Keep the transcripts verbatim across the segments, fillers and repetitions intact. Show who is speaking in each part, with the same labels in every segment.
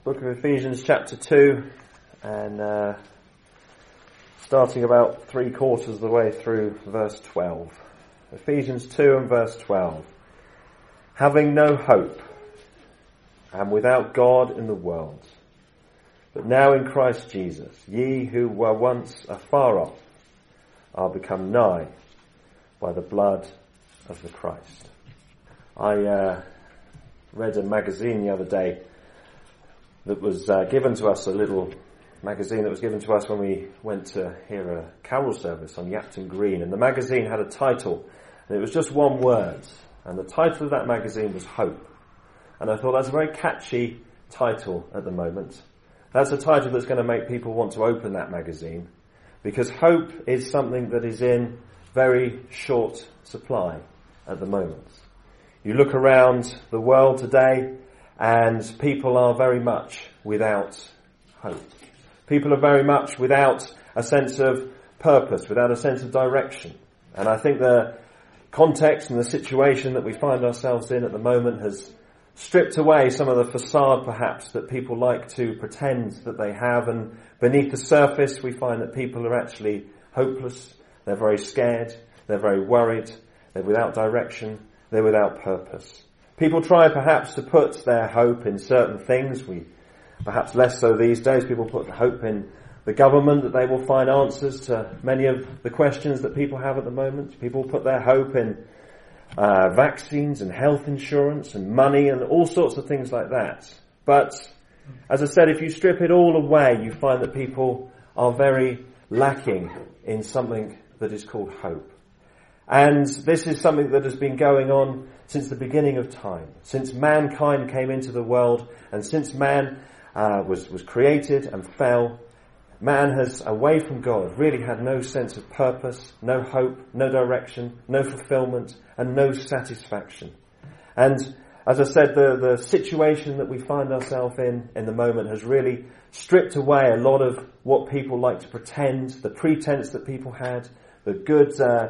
Speaker 1: Book of Ephesians chapter two, and uh, starting about three quarters of the way through verse twelve. Ephesians two and verse twelve. Having no hope, and without God in the world, but now in Christ Jesus, ye who were once afar off are become nigh by the blood of the Christ. I uh, read a magazine the other day that was uh, given to us, a little magazine that was given to us when we went to hear a carol service on Yapton Green. And the magazine had a title, and it was just one word. And the title of that magazine was Hope. And I thought that's a very catchy title at the moment. That's a title that's going to make people want to open that magazine, because hope is something that is in very short supply at the moment. You look around the world today, and people are very much without hope. People are very much without a sense of purpose, without a sense of direction. And I think the context and the situation that we find ourselves in at the moment has stripped away some of the facade, perhaps, that people like to pretend that they have. And beneath the surface, we find that people are actually hopeless. They're very scared. They're very worried. They're without direction. They're without purpose. People try perhaps to put their hope in certain things. We, perhaps less so these days, people put hope in the government, that they will find answers to many of the questions that people have at the moment. People put their hope in uh, vaccines and health insurance and money and all sorts of things like that. But, as I said, if you strip it all away, you find that people are very lacking in something that is called hope. And this is something that has been going on since the beginning of time, since mankind came into the world, and since man uh, was, was created and fell. Man has, away from God, really had no sense of purpose, no hope, no direction, no fulfillment, and no satisfaction. And as I said, the, the situation that we find ourselves in in the moment has really stripped away a lot of what people like to pretend, the pretense that people had, the good uh,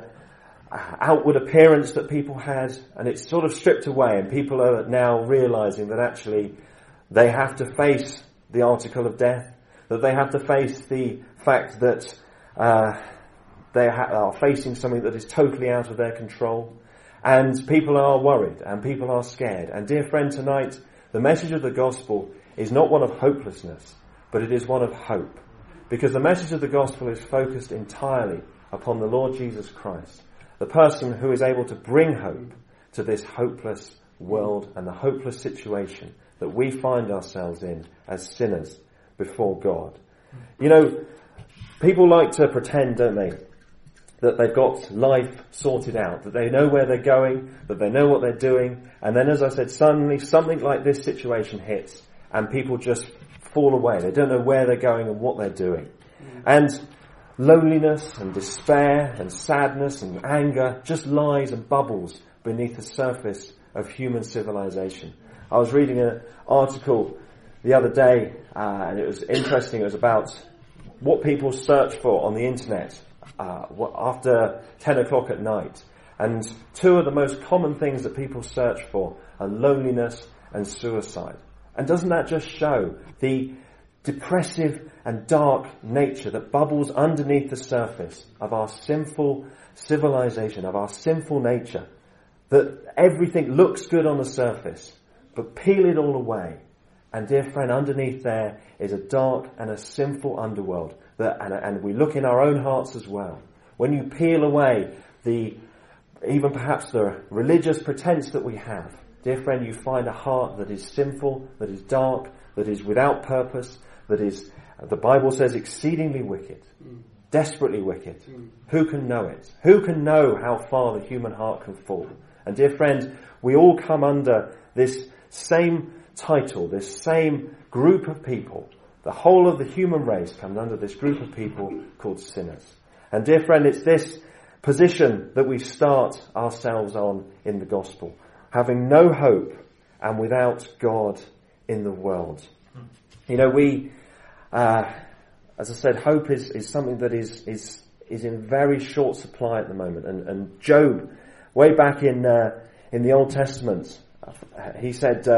Speaker 1: outward appearance that people had, and it's sort of stripped away, and people are now realizing that actually they have to face the article of death, that they have to face the fact that uh, they ha- are facing something that is totally out of their control, and people are worried, and people are scared. And dear friend, tonight, the message of the gospel is not one of hopelessness, but it is one of hope, because the message of the gospel is focused entirely upon the Lord Jesus Christ, the person who is able to bring hope to this hopeless world and the hopeless situation that we find ourselves in as sinners before God. You know, people like to pretend, don't they, that they've got life sorted out, that they know where they're going, that they know what they're doing, and then, as I said, suddenly something like this situation hits and people just fall away. They don't know where they're going and what they're doing. And loneliness and despair and sadness and anger just lies and bubbles beneath the surface of human civilization. I was reading an article the other day, uh, and it was interesting. It was about what people search for on the internet uh, after ten o'clock at night. And two of the most common things that people search for are loneliness and suicide. And doesn't that just show the depressive and dark nature that bubbles underneath the surface of our sinful civilization, of our sinful nature? That everything looks good on the surface, but peel it all away, and dear friend, underneath there is a dark and a sinful underworld. That, and, and we look in our own hearts as well. When you peel away the, even perhaps the religious pretense that we have, dear friend, you find a heart that is sinful, that is dark, that is without purpose, that is, the Bible says, exceedingly wicked, mm. desperately wicked. Mm. Who can know it? Who can know how far the human heart can fall? And dear friend, we all come under this same title, this same group of people. The whole of the human race comes under this group of people called sinners. And dear friend, it's this position that we start ourselves on in the gospel. Having no hope and without God in the world. You know, we, uh, as I said, hope is, is something that is, is, is in very short supply at the moment. And, and Job, way back in, uh, in the Old Testament, he said, uh,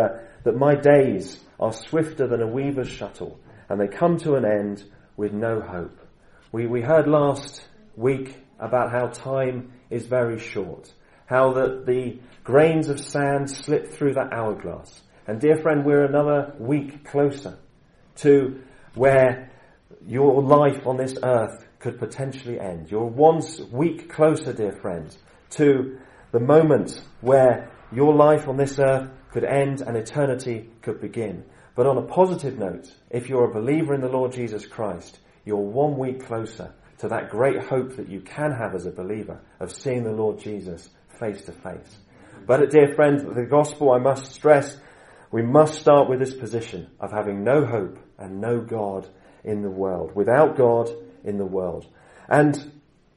Speaker 1: that my days are swifter than a weaver's shuttle, and they come to an end with no hope. We, we heard last week about how time is very short, how that the grains of sand slip through that hourglass. And dear friend, we're another week closer to where your life on this earth could potentially end. You're one week closer, dear friend, to the moment where your life on this earth could end and eternity could begin. But on a positive note, if you're a believer in the Lord Jesus Christ, you're one week closer to that great hope that you can have as a believer of seeing the Lord Jesus face to face. But dear friends, the gospel, I must stress, we must start with this position of having no hope and no God in the world. Without God in the world. And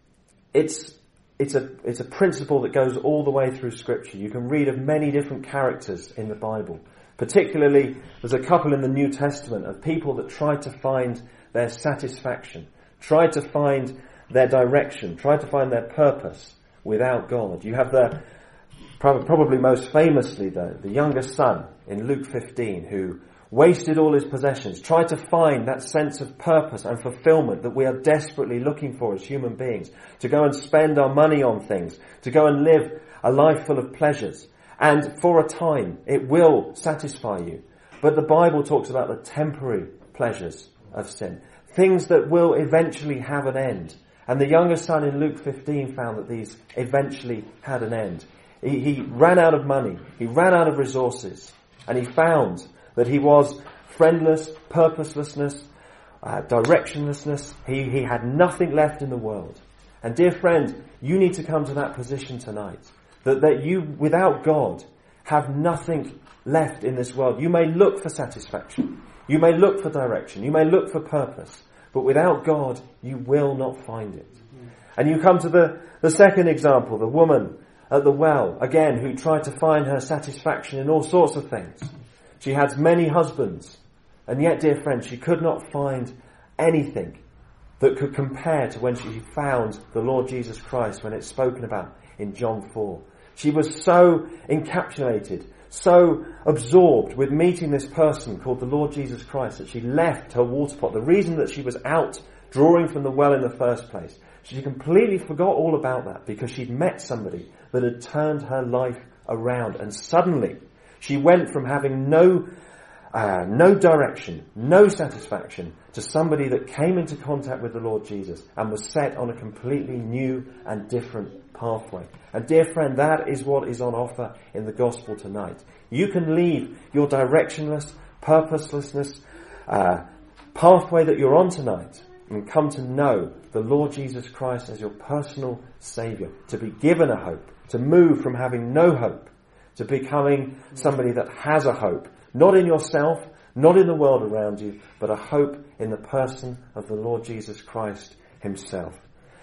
Speaker 1: it's it's a it's a principle that goes all the way through Scripture. You can read of many different characters in the Bible. Particularly, there's a couple in the New Testament of people that tried to find their satisfaction, tried to find their direction, tried to find their purpose without God. You have the, probably most famously though, the younger son in Luke fifteen who wasted all his possessions, tried to find that sense of purpose and fulfillment that we are desperately looking for as human beings, to go and spend our money on things, to go and live a life full of pleasures. And for a time, it will satisfy you. But the Bible talks about the temporary pleasures of sin, things that will eventually have an end. And the younger son in Luke fifteen found that these eventually had an end. He, he ran out of money, he ran out of resources, and he found that he was friendless, purposelessness, uh, directionlessness. He, he had nothing left in the world. And dear friend, you need to come to that position tonight. That, that you, without God, have nothing left in this world. You may look for satisfaction. You may look for direction. You may look for purpose. But without God, you will not find it. And you come to the, the second example, the woman at the well, again, who tried to find her satisfaction in all sorts of things. She had many husbands, and yet, dear friend, she could not find anything that could compare to when she found the Lord Jesus Christ, when it's spoken about in John four. She was so encapsulated, so absorbed with meeting this person called the Lord Jesus Christ that she left her water pot. The reason that she was out drawing from the well in the first place, she completely forgot all about that because she'd met somebody that had turned her life around, and suddenly she went from having no uh, no direction, no satisfaction, to somebody that came into contact with the Lord Jesus and was set on a completely new and different pathway. And dear friend, that is what is on offer in the gospel tonight. You can leave your directionless, purposelessness uh, pathway that you're on tonight and come to know the Lord Jesus Christ as your personal Saviour, to be given a hope, to move from having no hope to becoming somebody that has a hope, not in yourself, not in the world around you, but a hope in the person of the Lord Jesus Christ himself.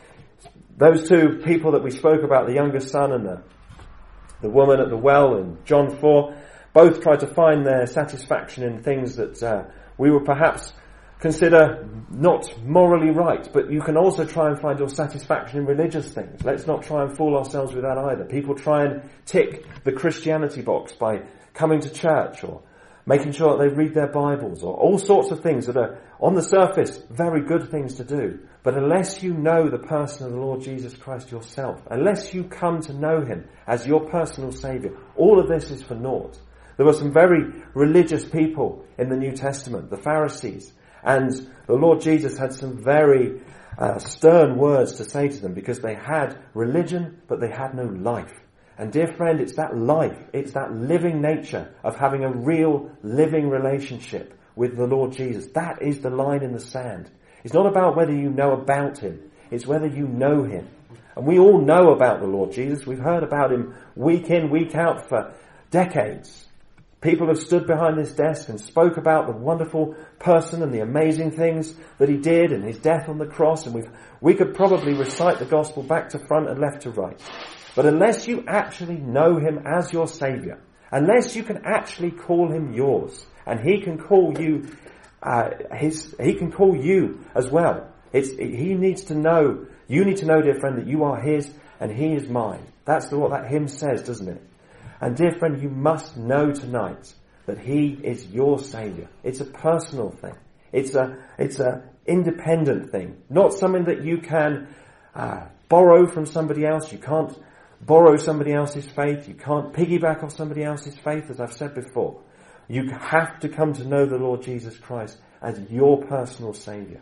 Speaker 1: Those two people that we spoke about, the younger son and the, the woman at the well in John four, both tried to find their satisfaction in things that uh, we would perhaps consider not morally right, but you can also try and find your satisfaction in religious things. Let's not try and fool ourselves with that either. People try and tick the Christianity box by coming to church or making sure that they read their Bibles or all sorts of things that are, on the surface, very good things to do. But unless you know the person of the Lord Jesus Christ yourself, unless you come to know him as your personal Saviour, all of this is for naught. There were some very religious people in the New Testament, the Pharisees, and the Lord Jesus had some very uh, stern words to say to them because they had religion, but they had no life. And dear friend, it's that life, it's that living nature of having a real living relationship with the Lord Jesus. That is the line in the sand. It's not about whether you know about him, it's whether you know him. And we all know about the Lord Jesus. We've heard about him week in, week out for decades. People have stood behind this desk and spoke about the wonderful person and the amazing things that he did and his death on the cross, and we've, we could probably recite the gospel back to front and left to right. But unless you actually know him as your Saviour, unless you can actually call him yours, and he can call you uh, his, he can call you as well. It's, he needs to know, you need to know, dear friend, that you are his and he is mine. That's the, what that hymn says, doesn't it? And dear friend, you must know tonight that he is your Saviour. It's a personal thing. It's a, it's a independent thing. Not something that you can uh, borrow from somebody else. You can't borrow somebody else's faith. You can't piggyback off somebody else's faith, as I've said before. You have to come to know the Lord Jesus Christ as your personal Saviour.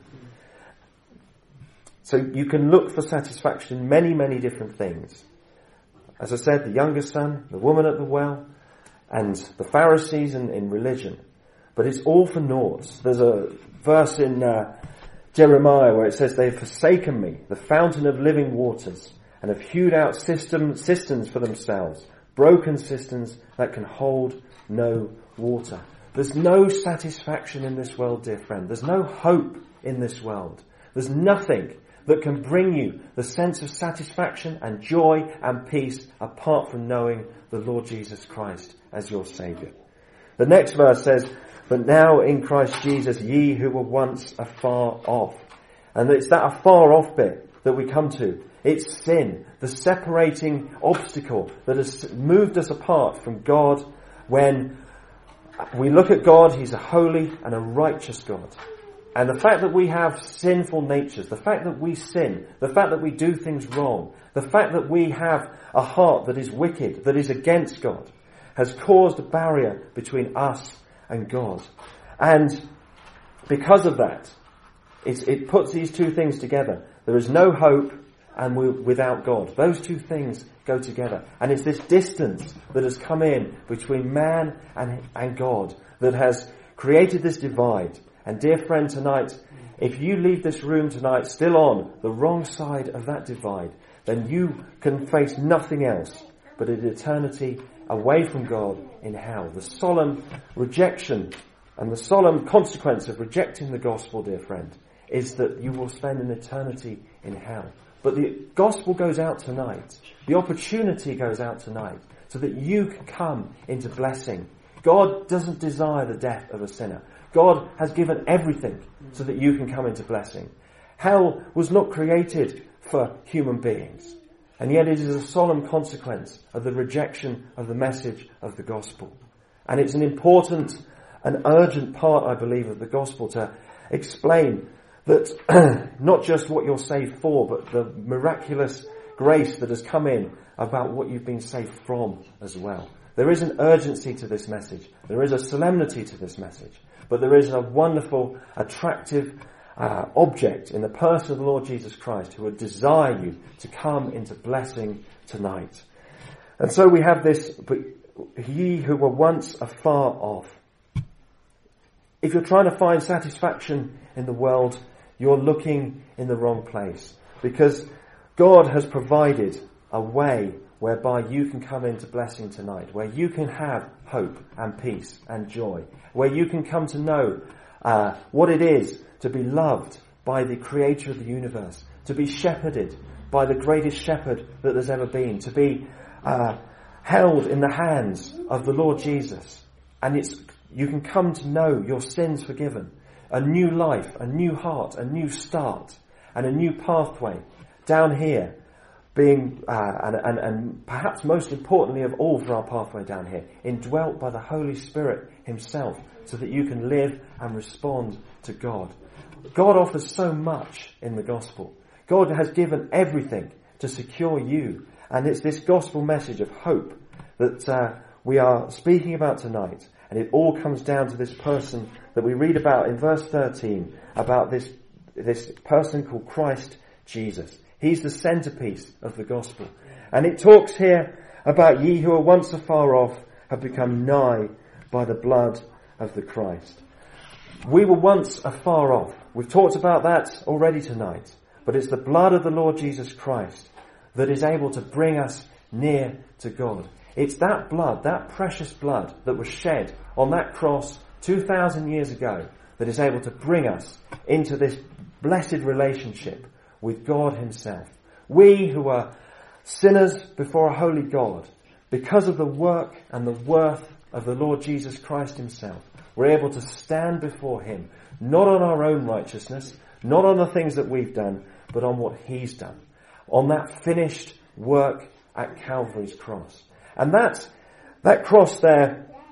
Speaker 1: So you can look for satisfaction in many, many different things. As I said, the younger son, the woman at the well, and the Pharisees in, in religion. But it's all for naught. There's a verse in uh, Jeremiah where it says, "They have forsaken me, the fountain of living waters, and have hewed out system, cisterns for themselves, broken cisterns that can hold no water." There's no satisfaction in this world, dear friend. There's no hope in this world. There's nothing that can bring you the sense of satisfaction and joy and peace apart from knowing the Lord Jesus Christ as your Saviour. The next verse says, "But now in Christ Jesus, ye who were once afar off." And it's that afar off bit that we come to. It's sin, the separating obstacle that has moved us apart from God. When we look at God, he's a holy and a righteous God. And the fact that we have sinful natures, the fact that we sin, the fact that we do things wrong, the fact that we have a heart that is wicked, that is against God, has caused a barrier between us and God. And because of that, it's, it puts these two things together. There is no hope and we're without God. Those two things go together. And it's this distance that has come in between man and, and God that has created this divide. And dear friend, tonight, if you leave this room tonight still on the wrong side of that divide, then you can face nothing else but an eternity away from God in hell. The solemn rejection and the solemn consequence of rejecting the gospel, dear friend, is that you will spend an eternity in hell. But the gospel goes out tonight. The opportunity goes out tonight so that you can come into blessing. God doesn't desire the death of a sinner. God has given everything so that you can come into blessing. Hell was not created for human beings. And yet it is a solemn consequence of the rejection of the message of the gospel. And it's an important and urgent part, I believe, of the gospel to explain that not just what you're saved for, but the miraculous grace that has come in about what you've been saved from as well. There is an urgency to this message. There is a solemnity to this message. But there is a wonderful, attractive uh, object in the person of the Lord Jesus Christ who would desire you to come into blessing tonight. And so we have this, but ye who were once afar off. If you're trying to find satisfaction in the world, you're looking in the wrong place. Because God has provided a way whereby you can come into blessing tonight, where you can have hope and peace and joy, where you can come to know uh, what it is to be loved by the creator of the universe, to be shepherded by the greatest shepherd that there's ever been, to be uh, held in the hands of the Lord Jesus. And it's you can come to know your sins forgiven, a new life, a new heart, a new start, and a new pathway down here. Being, uh, and, and, and perhaps most importantly of all for our pathway down here, indwelt by the Holy Spirit himself, so that you can live and respond to God. God offers so much in the gospel. God has given everything to secure you. And it's this gospel message of hope that uh, we are speaking about tonight. And it all comes down to this person that we read about in verse thirteen, about this, this person called Christ Jesus. He's the centerpiece of the gospel. And it talks here about ye who are once afar off have become nigh by the blood of the Christ. We were once afar off. We've talked about that already tonight. But it's the blood of the Lord Jesus Christ that is able to bring us near to God. It's that blood, that precious blood that was shed on that cross two thousand years ago that is able to bring us into this blessed relationship with God himself. We who are sinners before a holy God, because of the work and the worth of the Lord Jesus Christ himself, we're able to stand before him, not on our own righteousness, not on the things that we've done, but on what he's done, on that finished work at Calvary's cross. And that, that cross there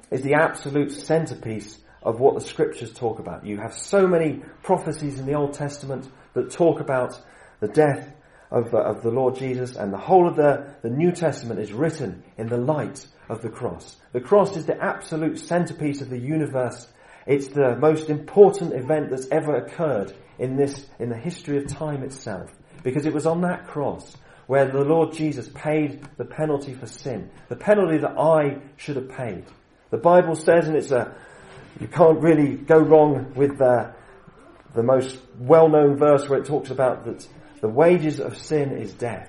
Speaker 1: is the absolute centerpiece of what the scriptures talk about. You have so many prophecies in the Old Testament that talk about the death of, uh, of the Lord Jesus, and the whole of the, the New Testament is written in the light of the cross. The cross is the absolute centerpiece of the universe. It's the most important event that's ever occurred in this, in the history of time itself, because it was on that cross where the Lord Jesus paid the penalty for sin, the penalty that I should have paid. The Bible says, and it's a, you can't really go wrong with the, the most well-known verse where it talks about that the wages of sin is death.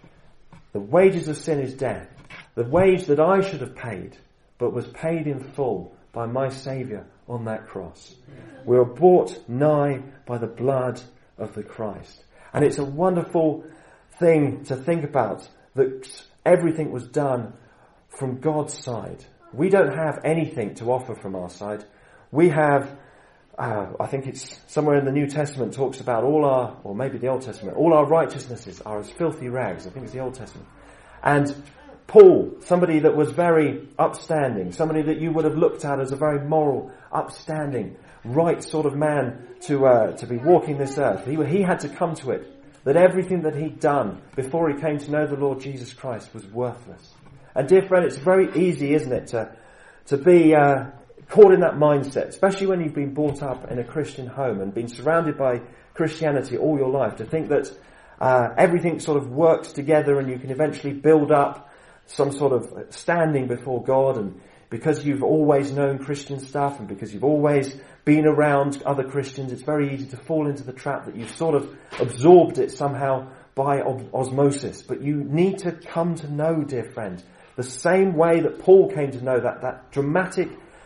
Speaker 1: The wages of sin is death. The wage that I should have paid, but was paid in full by my Saviour on that cross. We were brought nigh by the blood of the Christ. And it's a wonderful thing to think about, that everything was done from God's side. We don't have anything to offer from our side. We have, uh, I think it's somewhere in the New Testament talks about all our, or maybe the Old Testament, all our righteousnesses are as filthy rags. I think it's the Old Testament. And Paul, somebody that was very upstanding, somebody that you would have looked at as a very moral, upstanding, right sort of man to uh, to be walking this earth. He, he had to come to it, that everything that he'd done before he came to know the Lord Jesus Christ was worthless. And dear friend, it's very easy, isn't it, to, to be uh, caught in that mindset, especially when you've been brought up in a Christian home and been surrounded by Christianity all your life, to think that uh, everything sort of works together and you can eventually build up some sort of standing before God, and because you've always known Christian stuff and because you've always been around other Christians, it's very easy to fall into the trap that you've sort of absorbed it somehow by osmosis. But you need to come to know, dear friend, the same way that Paul came to know, that, that dramatic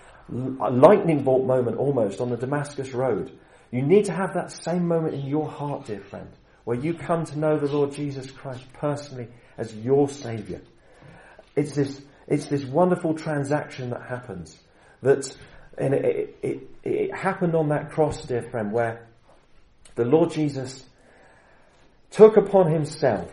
Speaker 1: lightning bolt moment almost on the Damascus Road. You need to have that same moment in your heart, dear friend, where you come to know the Lord Jesus Christ personally as your Saviour. It's this, it's this wonderful transaction that happens. That, and it, it, it happened on that cross, dear friend, where the Lord Jesus took upon himself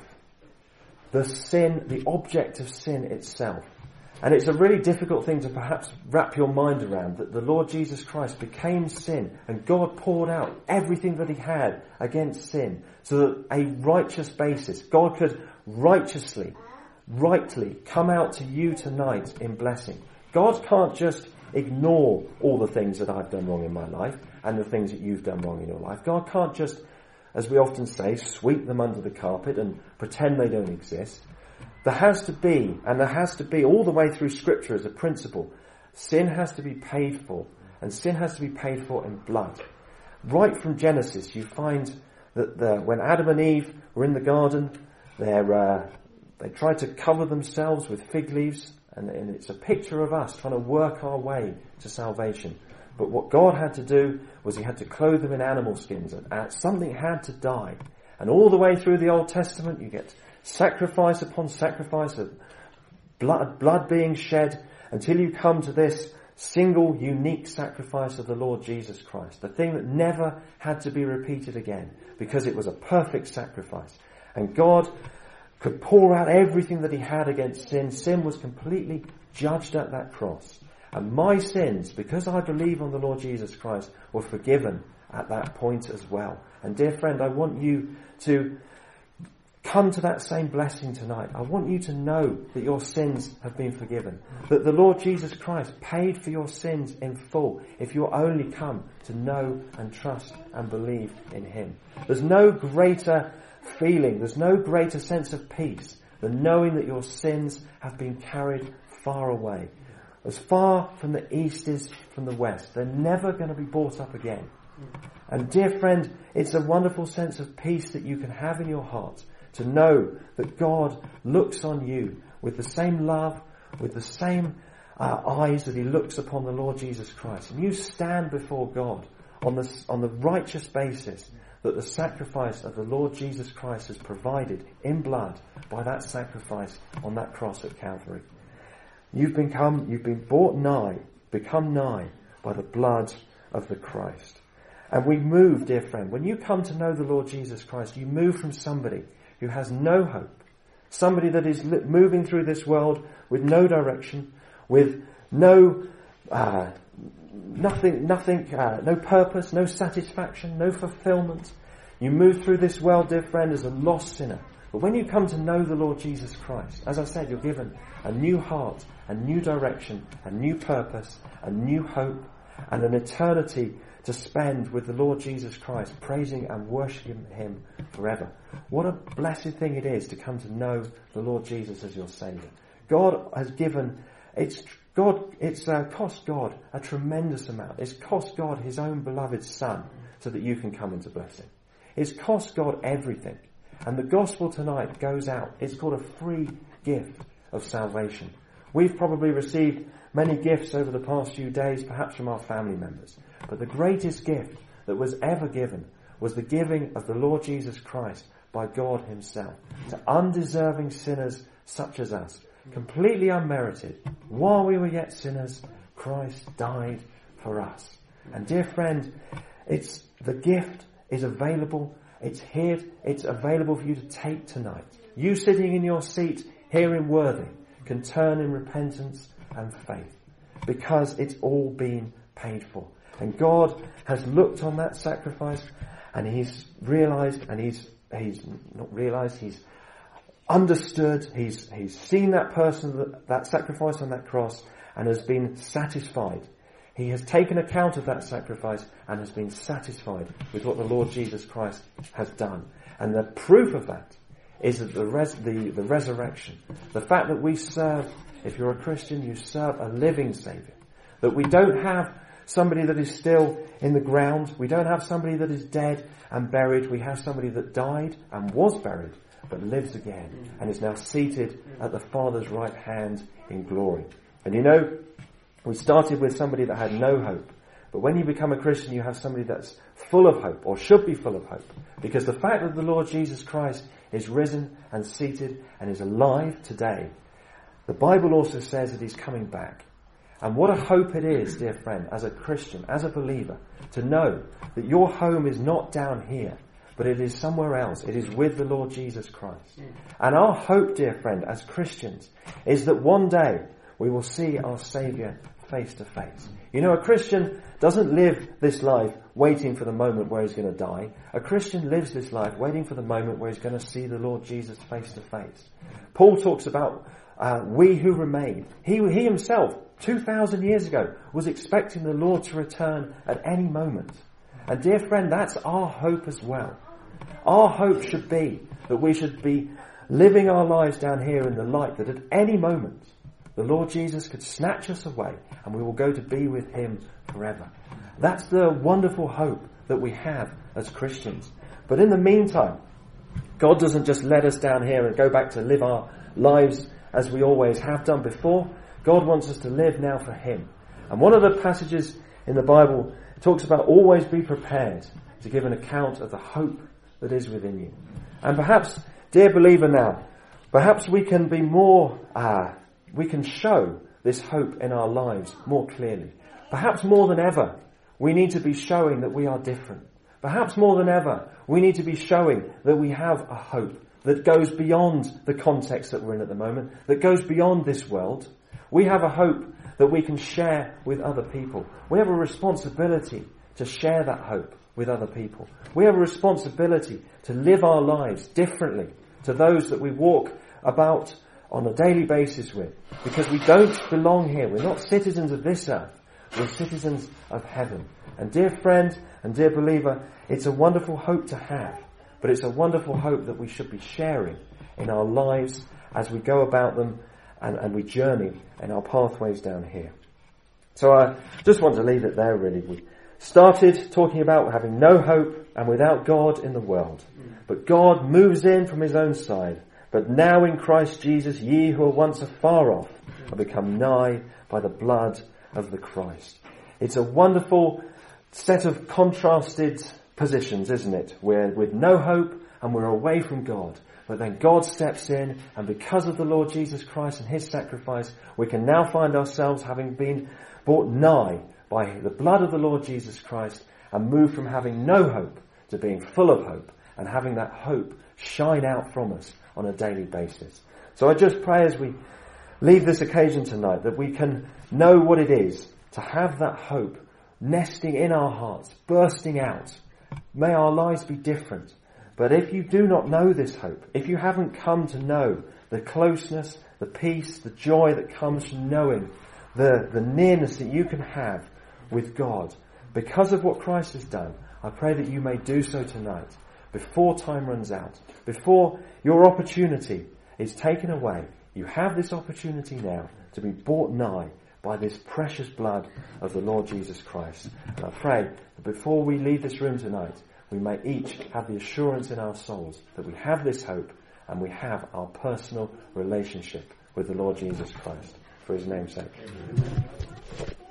Speaker 1: the sin, the object of sin itself. And it's a really difficult thing to perhaps wrap your mind around, that the Lord Jesus Christ became sin and God poured out everything that he had against sin, so that a righteous basis, God could righteously, rightly come out to you tonight in blessing. God can't just ignore all the things that I've done wrong in my life and the things that you've done wrong in your life. God can't just, as we often say, sweep them under the carpet and pretend they don't exist. There has to be, and there has to be all the way through Scripture as a principle, sin has to be paid for, and sin has to be paid for in blood. Right from Genesis, you find that the, when Adam and Eve were in the garden, they're, uh, they tried to cover themselves with fig leaves, and, and it's a picture of us trying to work our way to salvation. But what God had to do was he had to clothe them in animal skins, and uh, something had to die. And all the way through the Old Testament, you get sacrifice upon sacrifice of blood, blood being shed, until you come to this single, unique sacrifice of the Lord Jesus Christ. The thing that never had to be repeated again, because it was a perfect sacrifice. And God could pour out everything that he had against sin. Sin was completely judged at that cross. And my sins, because I believe on the Lord Jesus Christ, were forgiven at that point as well. And dear friend, I want you to come to that same blessing tonight. I want you to know that your sins have been forgiven. That the Lord Jesus Christ paid for your sins in full if you only come to know and trust and believe in him. There's no greater feeling, there's no greater sense of peace than knowing that your sins have been carried far away. As far from the east is from the west. They're never going to be brought up again. And dear friend, it's a wonderful sense of peace that you can have in your heart, to know that God looks on you with the same love, with the same uh, eyes that he looks upon the Lord Jesus Christ. And you stand before God on the, on the righteous basis that the sacrifice of the Lord Jesus Christ has provided in blood by that sacrifice on that cross at Calvary. You've become, you've been brought nigh, become nigh by the blood of the Christ. And we move, dear friend, when you come to know the Lord Jesus Christ, you move from somebody who has no hope, somebody that is moving through this world with no direction, with no uh, nothing, nothing, uh, no purpose, no satisfaction, no fulfillment. You move through this world, dear friend, as a lost sinner. But when you come to know the Lord Jesus Christ, as I said, you're given a new heart, a new direction, a new purpose, a new hope, and an eternity to spend with the Lord Jesus Christ, praising and worshipping Him forever. What a blessed thing it is to come to know the Lord Jesus as your Saviour. God has given, it's God, it's uh, cost God a tremendous amount. It's cost God His own beloved Son so that you can come into blessing. It's cost God everything. And the gospel tonight goes out. It's called a free gift of salvation. We've probably received many gifts over the past few days, perhaps from our family members. But the greatest gift that was ever given was the giving of the Lord Jesus Christ by God Himself to undeserving sinners such as us, completely unmerited. While we were yet sinners, Christ died for us. And dear friend, it's the gift is available. It's here. It's available for you to take tonight. You sitting in your seat here in Worthing can turn in repentance and faith because it's all been paid for. And God has looked on that sacrifice and He's realised, and He's He's not realised, He's understood, He's He's seen that person, that, that sacrifice on that cross, and has been satisfied. He has taken account of that sacrifice and has been satisfied with what the Lord Jesus Christ has done. And the proof of that is that the, res- the, the resurrection. The fact that we serve, if you're a Christian, you serve a living Saviour. That we don't have somebody that is still in the ground. We don't have somebody that is dead and buried. We have somebody that died and was buried, but lives again and is now seated at the Father's right hand in glory. And you know, we started with somebody that had no hope. But when you become a Christian, you have somebody that's full of hope, or should be full of hope. Because the fact that the Lord Jesus Christ is risen and seated and is alive today, the Bible also says that He's coming back. And what a hope it is, dear friend, as a Christian, as a believer, to know that your home is not down here, but it is somewhere else. It is with the Lord Jesus Christ. And our hope, dear friend, as Christians, is that one day we will see our Saviour face to face. You know, a Christian doesn't live this life waiting for the moment where he's going to die. A Christian lives this life waiting for the moment where he's going to see the Lord Jesus face to face. Paul talks about uh, we who remain. He, he himself, two thousand years ago, was expecting the Lord to return at any moment. And dear friend, that's our hope as well. Our hope should be that we should be living our lives down here in the light that at any moment the Lord Jesus could snatch us away and we will go to be with Him forever. That's the wonderful hope that we have as Christians. But in the meantime, God doesn't just let us down here and go back to live our lives as we always have done before. God wants us to live now for Him. And one of the passages in the Bible talks about always be prepared to give an account of the hope that is within you. And perhaps, dear believer now, perhaps we can be more... Uh, We can show this hope in our lives more clearly. Perhaps more than ever, we need to be showing that we are different. Perhaps more than ever, we need to be showing that we have a hope that goes beyond the context that we're in at the moment, that goes beyond this world. We have a hope that we can share with other people. We have a responsibility to share that hope with other people. We have a responsibility to live our lives differently to those that we walk about on a daily basis with, because we don't belong here. We're not citizens of this earth. We're citizens of heaven. And dear friend and dear believer, it's a wonderful hope to have, but it's a wonderful hope that we should be sharing in our lives as we go about them and, and we journey in our pathways down here. So I just want to leave it there, really. We started talking about having no hope and without God in the world. But God moves in from His own side. But now in Christ Jesus, ye who were once afar off are become nigh by the blood of the Christ. It's a wonderful set of contrasted positions, isn't it? We're with no hope and we're away from God. But then God steps in, and because of the Lord Jesus Christ and His sacrifice, we can now find ourselves having been brought nigh by the blood of the Lord Jesus Christ and move from having no hope to being full of hope and having that hope shine out from us on a daily basis. So I just pray as we leave this occasion tonight that we can know what it is to have that hope nesting in our hearts, bursting out. May our lives be different. But if you do not know this hope, if you haven't come to know the closeness, the peace, the joy that comes from knowing the, the nearness that you can have with God because of what Christ has done, I pray that you may do so tonight, before time runs out, before your opportunity is taken away. You have this opportunity now to be brought nigh by this precious blood of the Lord Jesus Christ. And I pray that before we leave this room tonight, we may each have the assurance in our souls that we have this hope and we have our personal relationship with the Lord Jesus Christ. For his name's sake.